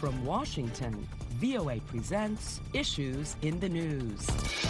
From Washington, VOA presents Issues in the News.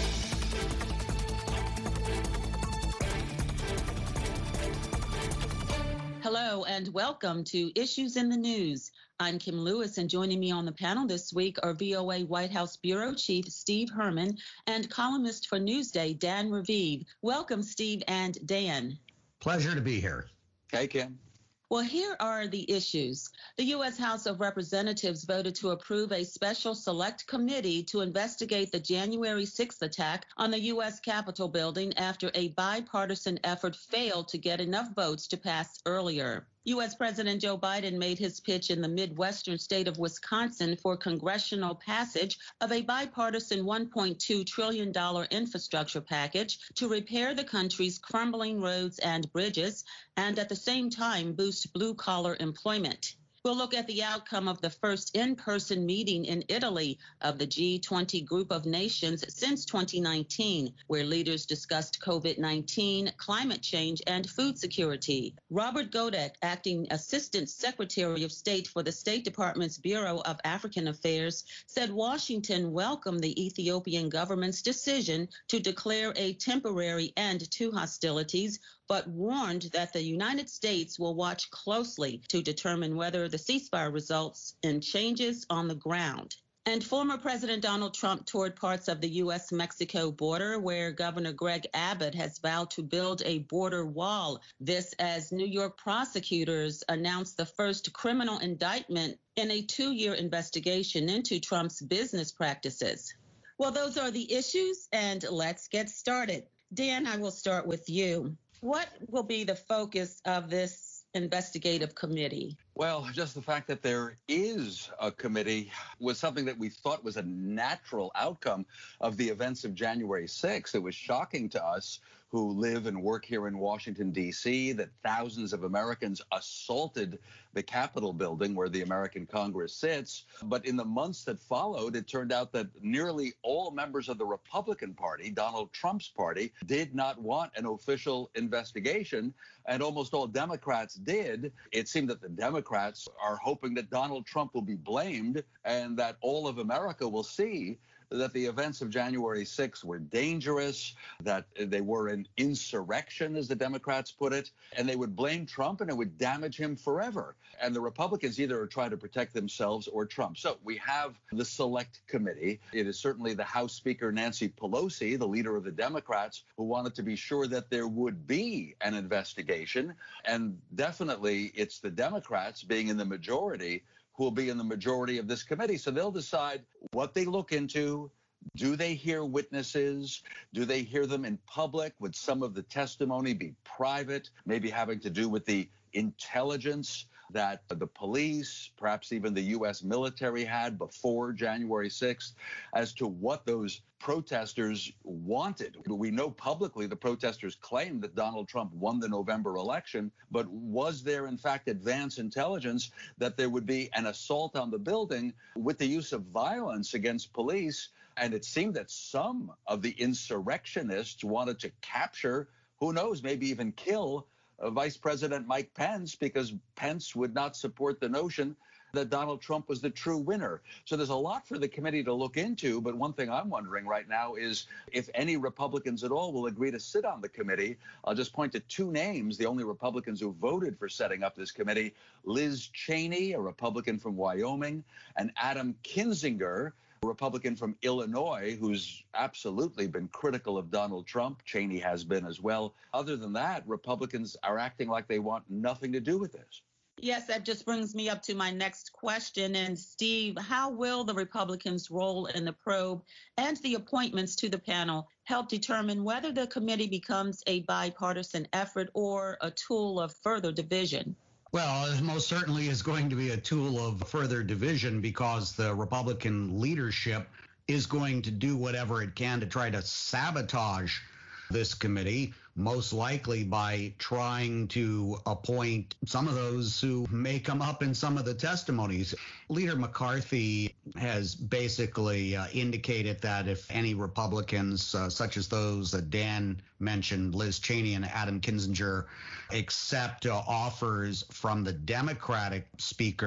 Hello and welcome to Issues in the News. I'm Kim Lewis, and joining me on the panel this week are VOA White House Bureau Chief Steve Herman and columnist for Newsday, Dan Raviv. Welcome, Steve and Dan. Pleasure to be here. Hey, Kim. Well, here are the issues. The U.S. House of Representatives voted to approve a special select committee to investigate the January 6th attack on the U.S. Capitol building after a bipartisan effort failed to get enough votes to pass earlier. U.S. President Joe Biden made his pitch in the Midwestern state of Wisconsin for congressional passage of a bipartisan $1.2 trillion infrastructure package to repair the country's crumbling roads and bridges, and at the same time boost blue-collar employment. We'll look at the outcome of the first in-person meeting in Italy of the G20 group of nations since 2019, where leaders discussed COVID-19, climate change, and food security. Robert Godek, acting Assistant Secretary of State for the State Department's Bureau of African Affairs, said Washington welcomed the Ethiopian government's decision to declare a temporary end to hostilities, but warned that the United States will watch closely to determine whether the ceasefire results in changes on the ground. And former President Donald Trump toured parts of the U.S.-Mexico border, where Governor Greg Abbott has vowed to build a border wall. This as New York prosecutors announced the first criminal indictment in a 2-year investigation into Trump's business practices. Well, those are the issues, and let's get started. Dan, I will start with you. What will be the focus of this investigative committee? Well, just the fact that there is a committee was something that we thought was a natural outcome of the events of January 6th. It was shocking to us who live and work here in Washington, D.C., that thousands of Americans assaulted the Capitol building where the American Congress sits. But in the months that followed, it turned out that nearly all members of the Republican Party, Donald Trump's party, did not want an official investigation, and almost all Democrats did. It seemed that the Democrats are hoping that Donald Trump will be blamed and that all of America will see that the events of January 6th were dangerous, that they were an insurrection, as the Democrats put it, and they would blame Trump and it would damage him forever. And the Republicans either are trying to protect themselves or Trump. So we have the Select Committee. It is certainly the House Speaker Nancy Pelosi, the leader of the Democrats, who wanted to be sure that there would be an investigation. And definitely it's the Democrats, being in the majority, who will be in the majority of this committee. So they'll decide what they look into. Do they hear witnesses? Do they hear them in public? Would some of the testimony be private, maybe having to do with the intelligence that the police, perhaps even the U.S. military had before January 6th, as to what those protesters wanted? We know publicly the protesters claimed that Donald Trump won the November election, but was there in fact advance intelligence that there would be an assault on the building with the use of violence against police? And it seemed that some of the insurrectionists wanted to capture, who knows, maybe even kill Vice President Mike Pence, because Pence would not support the notion that Donald Trump was the true winner. So there's a lot for the committee to look into. But one thing I'm wondering right now is if any Republicans at all will agree to sit on the committee. I'll just point to two names, the only Republicans who voted for setting up this committee: Liz Cheney, a Republican from Wyoming, and Adam Kinzinger, a Republican from Illinois, who's absolutely been critical of Donald Trump. Cheney has been as well. Other than that, Republicans are acting like they want nothing to do with this. Yes, that just brings me up to my next question. And Steve, how will the Republicans' role in the probe and the appointments to the panel help determine whether the committee becomes a bipartisan effort or a tool of further division? Well, it most certainly is going to be a tool of further division, because the Republican leadership is going to do whatever it can to try to sabotage this committee, most likely by trying to appoint some of those who may come up in some of the testimonies. Leader McCarthy has basically indicated that if any Republicans, such as those that Dan mentioned, Liz Cheney and Adam Kinzinger, accept offers from the Democratic Speaker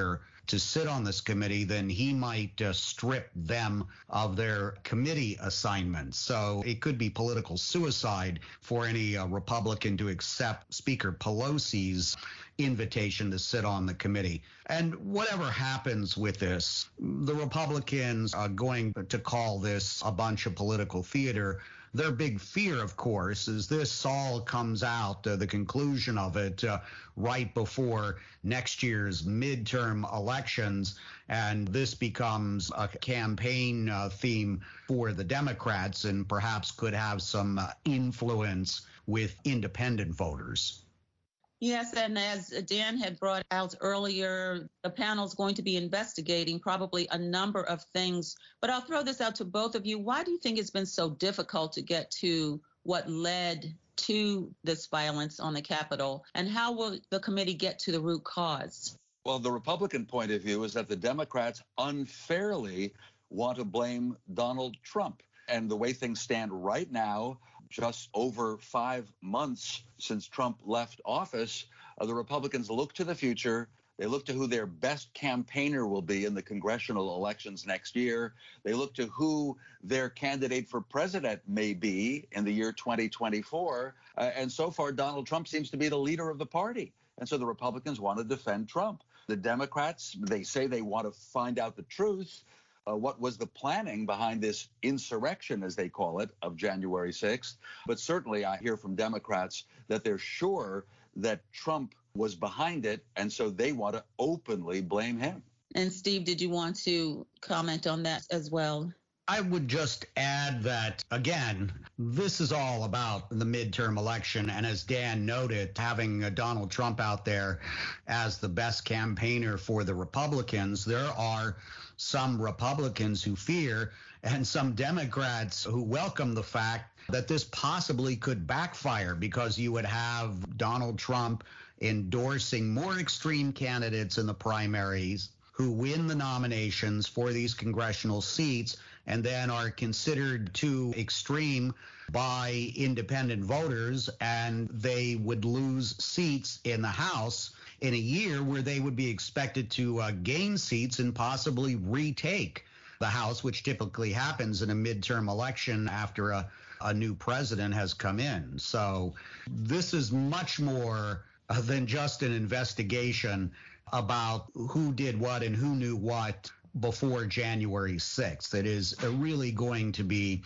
to sit on this committee, then he might strip them of their committee assignments. So it could be political suicide for any Republican to accept Speaker Pelosi's invitation to sit on the committee. And whatever happens with this, the Republicans are going to call this a bunch of political theater. Their big fear, of course, is this all comes out, the conclusion of it, right before next year's midterm elections, and this becomes a campaign theme for the Democrats and perhaps could have some influence with independent voters. Yes, and as Dan had brought out earlier, the panel is going to be investigating probably a number of things. But I'll throw this out to both of you. Why do you think it's been so difficult to get to what led to this violence on the Capitol? And how will the committee get to the root cause? Well, the Republican point of view is that the Democrats unfairly want to blame Donald Trump. And the way things stand right now, just over 5 months since Trump left office, the Republicans look to the future. They look to who their best campaigner will be in the congressional elections next year. They look to who their candidate for president may be in the year 2024. And so far, Donald Trump seems to be the leader of the party. And so the Republicans want to defend Trump. The Democrats, they say they want to find out the truth. What was the planning behind this insurrection, as they call it, of January 6th. But certainly I hear from Democrats that they're sure that Trump was behind it, and so they want to openly blame him. And Steve, did you want to comment on that as well? I would just add that, again, this is all about the midterm election. And as Dan noted, having Donald Trump out there as the best campaigner for the Republicans, there are some Republicans who fear and some Democrats who welcome the fact that this possibly could backfire because you would have Donald Trump endorsing more extreme candidates in the primaries who win the nominations for these congressional seats and then are considered too extreme by independent voters, and they would lose seats in the House in a year where they would be expected to gain seats and possibly retake the House, which typically happens in a midterm election after a new president has come in. So this is much more than just an investigation about who did what and who knew what before January 6th. It is really going to be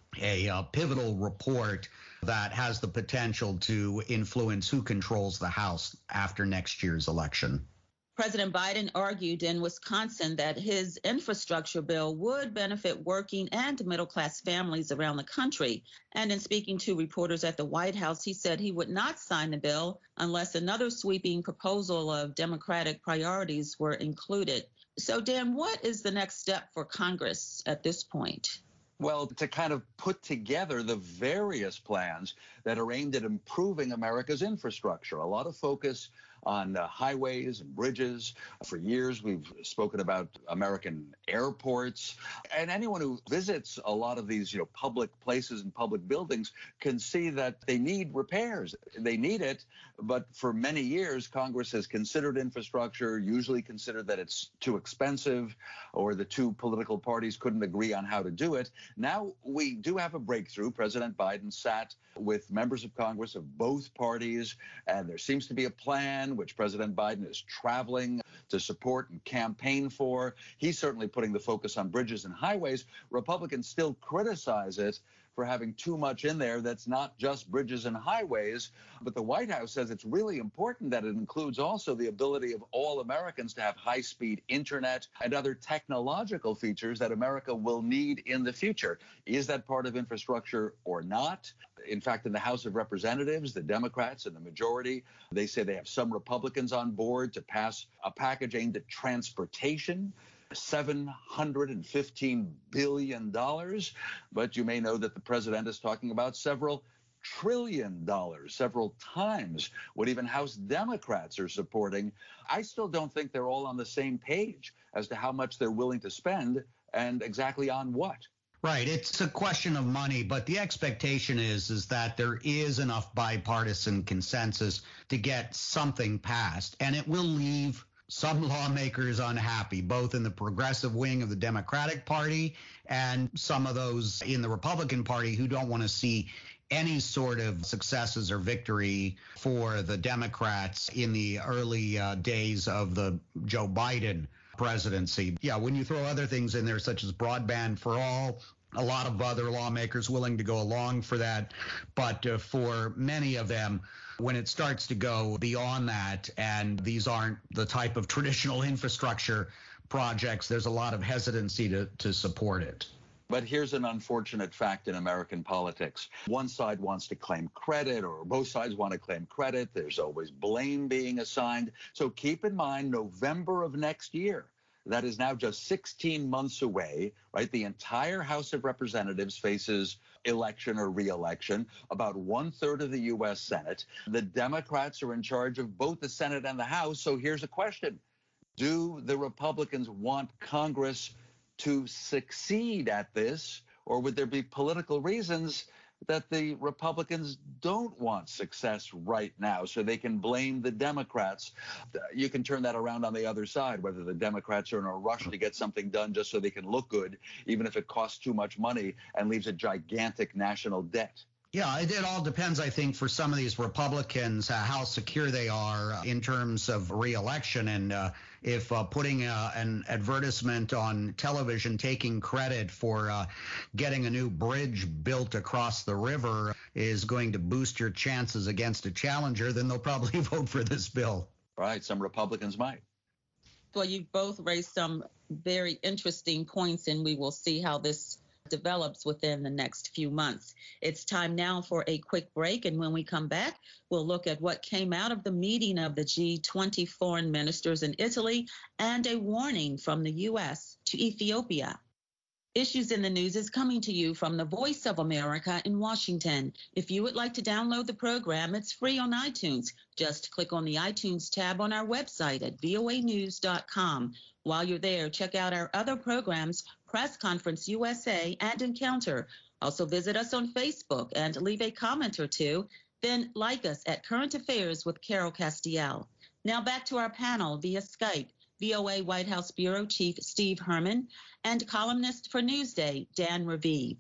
a pivotal report that has the potential to influence who controls the House after next year's election. President Biden argued in Wisconsin that his infrastructure bill would benefit working and middle-class families around the country. And in speaking to reporters at the White House, he said he would not sign the bill unless another sweeping proposal of Democratic priorities were included. So, Dan, what is the next step for Congress at this point? Well, to kind of put together the various plans that are aimed at improving America's infrastructure. A lot of focus on highways and bridges. For years, we've spoken about American airports. And anyone who visits a lot of these, public places and public buildings can see that they need repairs. They need it. But for many years, Congress has considered infrastructure, usually considered that it's too expensive or the two political parties couldn't agree on how to do it. Now we do have a breakthrough. President Biden sat with members of Congress of both parties, and there seems to be a plan which President Biden is traveling to support and campaign for. He's certainly putting the focus on bridges and highways. Republicans still criticize it for having too much in there that's not just bridges and highways. But the White House says it's really important that it includes also the ability of all Americans to have high-speed internet and other technological features that America will need in the future. Is that part of infrastructure or not? In fact, in the House of Representatives, the Democrats and the majority, they say they have some Republicans on board to pass a package aimed at transportation. $715 billion. But you may know that the president is talking about several $trillion, several times what even House Democrats are supporting. I still don't think they're all on the same page as to how much they're willing to spend and exactly on what. Right. It's a question of money, but the expectation is that there is enough bipartisan consensus to get something passed, and it will leave some lawmakers unhappy, both in the progressive wing of the Democratic Party and some of those in the Republican Party who don't want to see any sort of successes or victory for the Democrats in the early days of the Joe Biden presidency. Yeah, when you throw other things in there, such as broadband for all, a lot of other lawmakers willing to go along for that. But for many of them, when it starts to go beyond that, and these aren't the type of traditional infrastructure projects, there's a lot of hesitancy to support it. But here's an unfortunate fact in American politics. One side wants to claim credit, or both sides want to claim credit. There's always blame being assigned. So keep in mind, November of next year, that is now just 16 months away, right? The entire House of Representatives faces election or re-election, about 1/3 of the U.S. Senate. The Democrats are in charge of both the Senate and the House. So here's a question. Do the Republicans want Congress to succeed at this, or would there be political reasons that the Republicans don't want success right now so they can blame the Democrats? You can turn that around on the other side, whether the Democrats are in a rush to get something done just so they can look good, even if it costs too much money and leaves a gigantic national debt. Yeah, it all depends, I think, for some of these Republicans, how secure they are in terms of re-election. And if putting an advertisement on television taking credit for getting a new bridge built across the river is going to boost your chances against a challenger, then they'll probably vote for this bill. Right. Some Republicans might. Well, you both raised some very interesting points, and we will see how this develops within the next few months. It's time now for a quick break, and when we come back, we'll look at what came out of the meeting of the G20 foreign ministers in Italy and a warning from the U.S. to Ethiopia. Issues in the News is coming to you from the Voice of America in Washington. If you would like to download the program, it's free on iTunes. Just click on the iTunes tab on our website at voanews.com. While you're there, check out our other programs, Press Conference USA and Encounter. Also visit us on Facebook and leave a comment or two. Then like us at Current Affairs with Carol Castiel. Now back to our panel via Skype. VOA White House Bureau Chief Steve Herman and columnist for Newsday, Dan Raviv.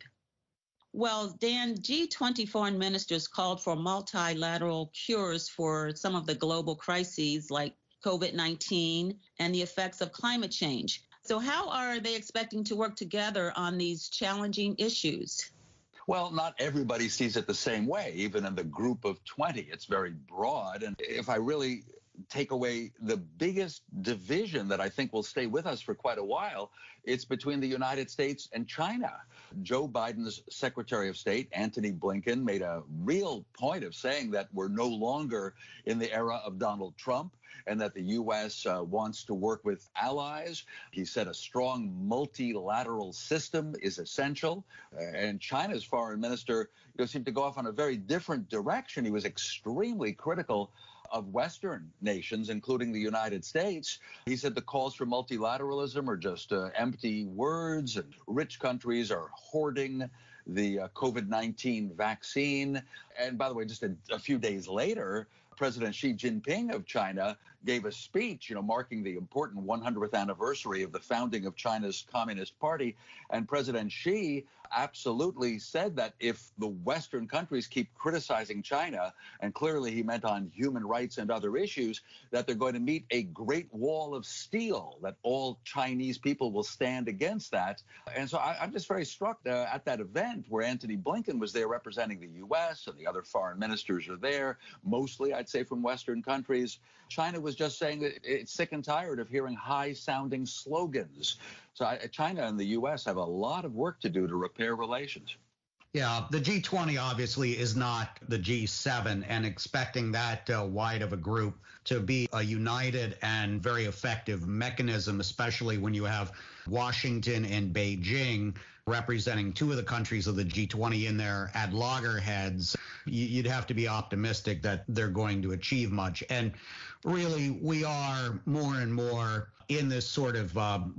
Well, Dan, G20 foreign ministers called for multilateral cures for some of the global crises like COVID-19 and the effects of climate change. So how are they expecting to work together on these challenging issues? Well, not everybody sees it the same way, even in the group of 20. It's very broad. And if I really take away the biggest division that I think will stay with us for quite a while, it's between the United States and China. Joe Biden's Secretary of State, Antony Blinken, made a real point of saying that we're no longer in the era of Donald Trump and that the U.S. wants to work with allies. He said a strong multilateral system is essential. And China's foreign minister seemed to go off on a very different direction. He was extremely critical of Western nations, including the United States. He said the calls for multilateralism are just empty words, and rich countries are hoarding the COVID-19 vaccine. And by the way, just a few days later, President Xi Jinping of China gave a speech, marking the important 100th anniversary of the founding of China's Communist Party. And President Xi absolutely said that if the Western countries keep criticizing China, and clearly he meant on human rights and other issues, that they're going to meet a great wall of steel, that all Chinese people will stand against that. And so I'm just very struck at that event where Antony Blinken was there representing the U.S. and the other foreign ministers are there, mostly, I'd say, from Western countries. China was just saying that it's sick and tired of hearing high-sounding slogans. So China and the U.S. have a lot of work to do to repair relations. Yeah, the G20 obviously is not the G7, and expecting that wide of a group to be a united and very effective mechanism, especially when you have Washington and Beijing representing two of the countries of the G20 in there at loggerheads, you'd have to be optimistic that they're going to achieve much. And really, we are more and more in this sort of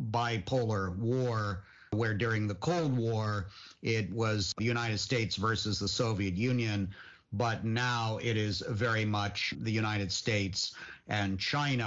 bipolar war, where during the Cold War, it was the United States versus the Soviet Union, but now it is very much the United States and China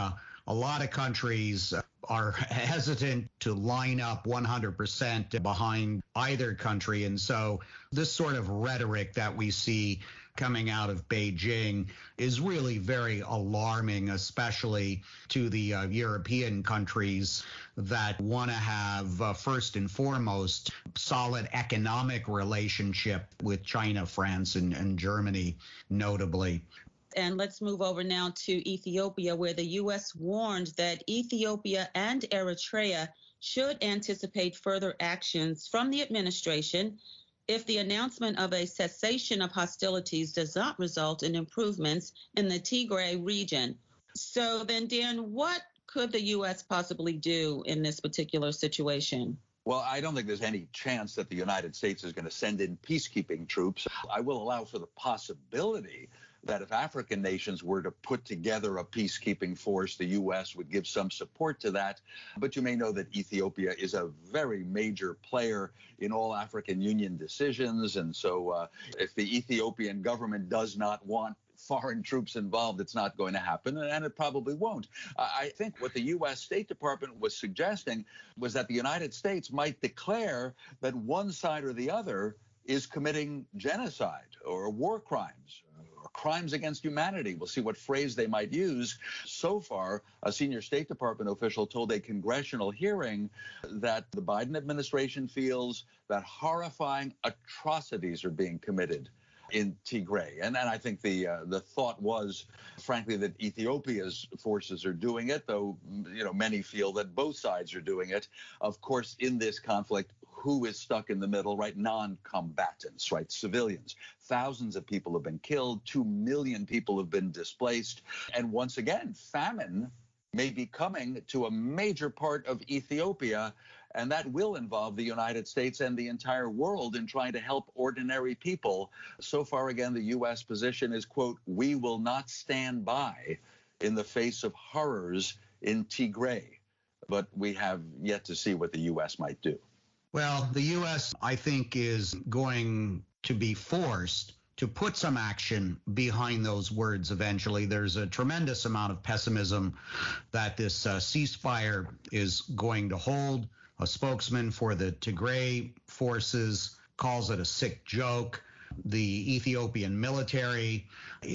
a lot of countries are hesitant to line up 100% behind either country. And so this sort of rhetoric that we see coming out of Beijing is really very alarming, especially to the European countries that want to have, first and foremost, solid economic relationship with China, France, and Germany, notably. And let's move over now to Ethiopia, where the U.S. warned that Ethiopia and Eritrea should anticipate further actions from the administration if the announcement of a cessation of hostilities does not result in improvements in the Tigray region. So then, Dan, what could the U.S. possibly do in this particular situation? Well, I don't think there's any chance that the United States is going to send in peacekeeping troops. I will allow for the possibility that if African nations were to put together a peacekeeping force, the U.S. would give some support to that. But you may know that Ethiopia is a very major player in all African Union decisions. And so if the Ethiopian government does not want foreign troops involved, it's not going to happen, and it probably won't. I think what the U.S. State Department was suggesting was that the United States might declare that one side or the other is committing genocide or war crimes or crimes against humanity. We'll see what phrase they might use. So far, a senior State Department official told a congressional hearing that the Biden administration feels that horrifying atrocities are being committed in Tigray. And I think the thought was, frankly, that Ethiopia's forces are doing it, though, many feel that both sides are doing it. Of course, in this conflict, who is stuck in the middle, right? Non-combatants, right? Civilians. Thousands of people have been killed. 2 million people have been displaced. And once again, famine may be coming to a major part of Ethiopia, and that will involve the United States and the entire world in trying to help ordinary people. So far, again, the U.S. position is, quote, "We will not stand by in the face of horrors in Tigray." But we have yet to see what the U.S. might do. Well, the U.S., I think, is going to be forced to put some action behind those words eventually. There's a tremendous amount of pessimism that this ceasefire is going to hold. A spokesman for the Tigray forces calls it a sick joke. The Ethiopian military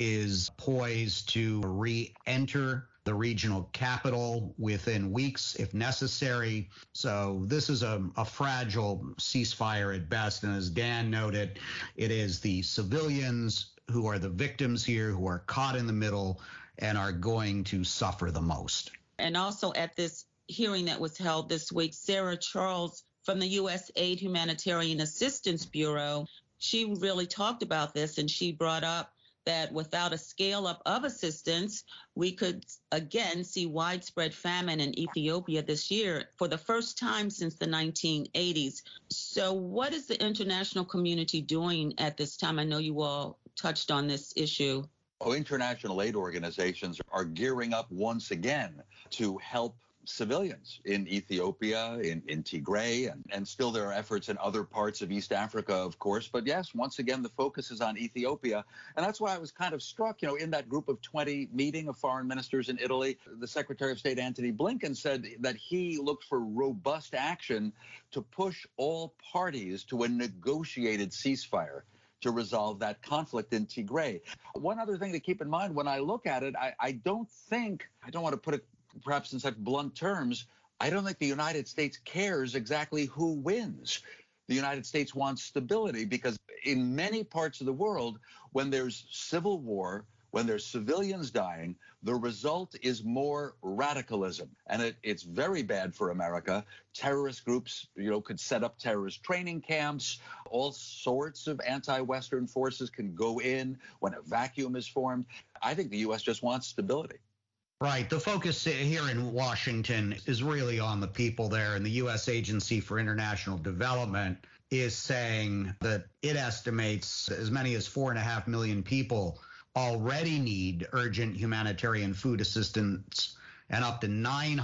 is poised to re-enter the regional capital within weeks if necessary. So this is a fragile ceasefire at best. And as Dan noted, it is the civilians who are the victims here, who are caught in the middle and are going to suffer the most. And also at this hearing that was held this week, Sarah Charles from the U.S. Aid Humanitarian Assistance Bureau, she really talked about this, and she brought up that without a scale up of assistance, we could again see widespread famine in Ethiopia this year for the first time since the 1980s. So what is the international community doing at this time? I know you all touched on this issue. International aid organizations are gearing up once again to help civilians in Ethiopia, in Tigray, and still there are efforts in other parts of East Africa, of course. But yes, once again, the focus is on Ethiopia. And that's why I was kind of struck, in that group of 20 meeting of foreign ministers in Italy, the Secretary of State Antony Blinken said that he looked for robust action to push all parties to a negotiated ceasefire to resolve that conflict in Tigray. One other thing to keep in mind when I look at it, I don't want to put it perhaps in such blunt terms, I don't think the United States cares exactly who wins. The United States wants stability because in many parts of the world, when there's civil war, when there's civilians dying, the result is more radicalism. And it's very bad for America. Terrorist groups, could set up terrorist training camps. All sorts of anti-Western forces can go in when a vacuum is formed. I think the U.S. just wants stability. Right. The focus here in Washington is really on the people there, and the U.S. Agency for International Development is saying that it estimates as many as 4.5 million people already need urgent humanitarian food assistance, and up to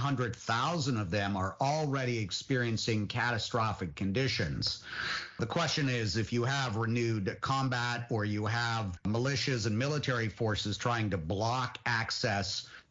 900,000 of them are already experiencing catastrophic conditions. The question is, if you have renewed combat or you have militias and military forces trying to block access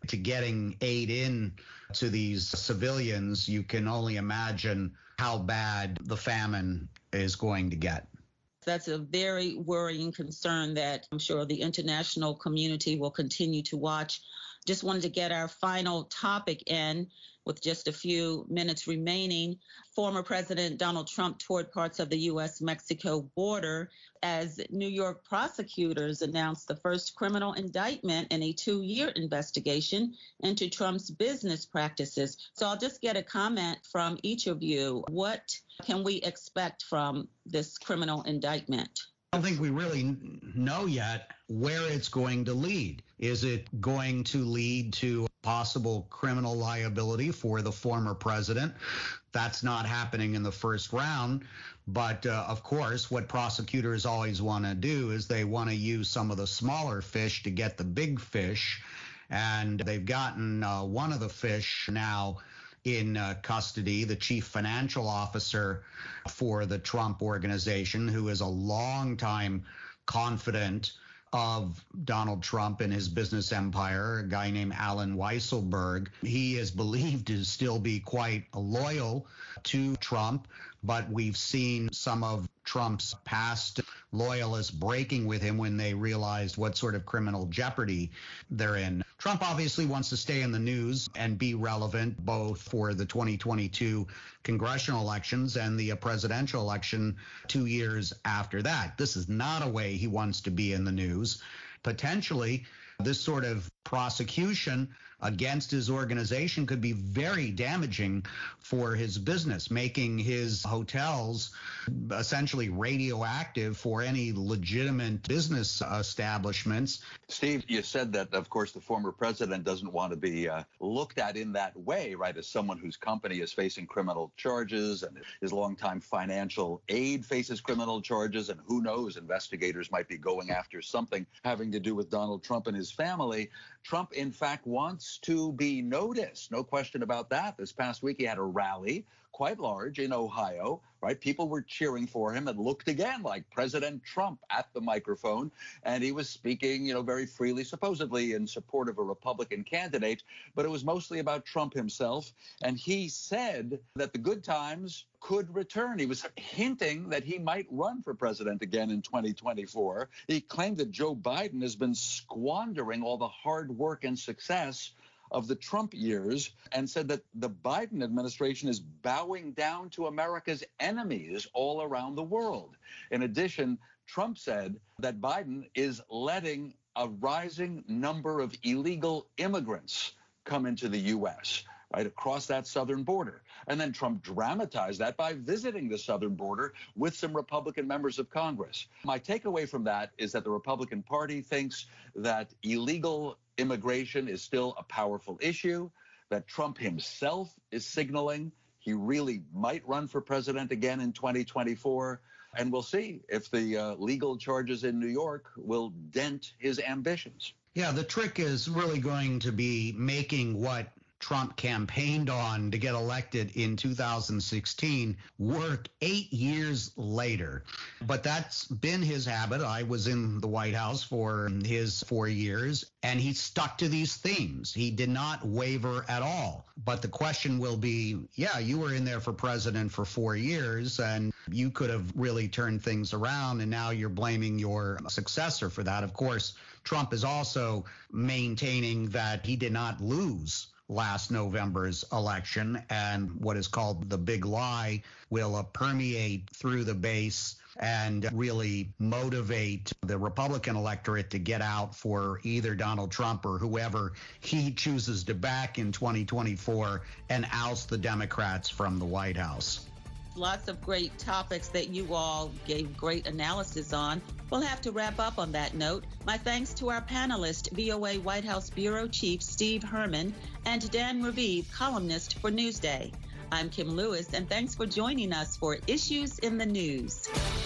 to getting aid in to these civilians, you can only imagine how bad the famine is going to get. That's a very worrying concern that I'm sure the international community will continue to watch. Just wanted to get our final topic in with just a few minutes remaining. Former President Donald Trump toured parts of the U.S.-Mexico border as New York prosecutors announced the first criminal indictment in a 2-year investigation into Trump's business practices. So I'll just get a comment from each of you. What can we expect from this criminal indictment? I don't think we really know yet where it's going to lead. Is it going to lead to possible criminal liability for the former president? That's not happening in the first round. But of course, what prosecutors always want to do is they want to use some of the smaller fish to get the big fish. And they've gotten one of the fish now in custody, the chief financial officer for the Trump organization, who is a longtime confidant of Donald Trump and his business empire, a guy named Alan Weisselberg. He is believed to still be quite loyal to Trump, but we've seen some of Trump's past loyalists breaking with him when they realized what sort of criminal jeopardy they're in. Trump obviously wants to stay in the news and be relevant both for the 2022 congressional elections and the presidential election 2 years after that. This is not a way he wants to be in the news. Potentially, this sort of prosecution against his organization could be very damaging for his business, making his hotels essentially radioactive for any legitimate business establishments. Steve, you said that, of course, the former president doesn't want to be looked at in that way, right, as someone whose company is facing criminal charges and his longtime financial aid faces criminal charges, and who knows, investigators might be going after something having to do with Donald Trump and his family. Trump, in fact, wants to be noticed. No question about that. This past week, he had a rally, quite large, in Ohio, right? People were cheering for him. It looked again like President Trump at the microphone. And he was speaking, very freely, supposedly in support of a Republican candidate. But it was mostly about Trump himself. And he said that the good times could return. He was hinting that he might run for president again in 2024. He claimed that Joe Biden has been squandering all the hard work and success of the Trump years, and said that the Biden administration is bowing down to America's enemies all around the world. In addition, Trump said that Biden is letting a rising number of illegal immigrants come into the U.S., right, across that southern border. And then Trump dramatized that by visiting the southern border with some Republican members of Congress. My takeaway from that is that the Republican Party thinks that illegal immigration is still a powerful issue, that Trump himself is signaling he really might run for president again in 2024. And we'll see if the legal charges in New York will dent his ambitions. Yeah, the trick is really going to be making what Trump campaigned on to get elected in 2016 work 8 years later. But that's been his habit. I was in the White House for his 4 years, and he stuck to these themes. He did not waver at all. But the question will be, yeah, you were in there for president for 4 years, and you could have really turned things around, and now you're blaming your successor for that. Of course, Trump is also maintaining that he did not lose last November's election, and what is called the big lie will permeate through the base and really motivate the Republican electorate to get out for either Donald Trump or whoever he chooses to back in 2024 and oust the Democrats from the White House. Lots of great topics that you all gave great analysis on. We'll have to wrap up on that note. My thanks to our panelists, VOA White House Bureau Chief Steve Herman and Dan Raviv, columnist for Newsday. I'm Kim Lewis, and thanks for joining us for Issues in the News.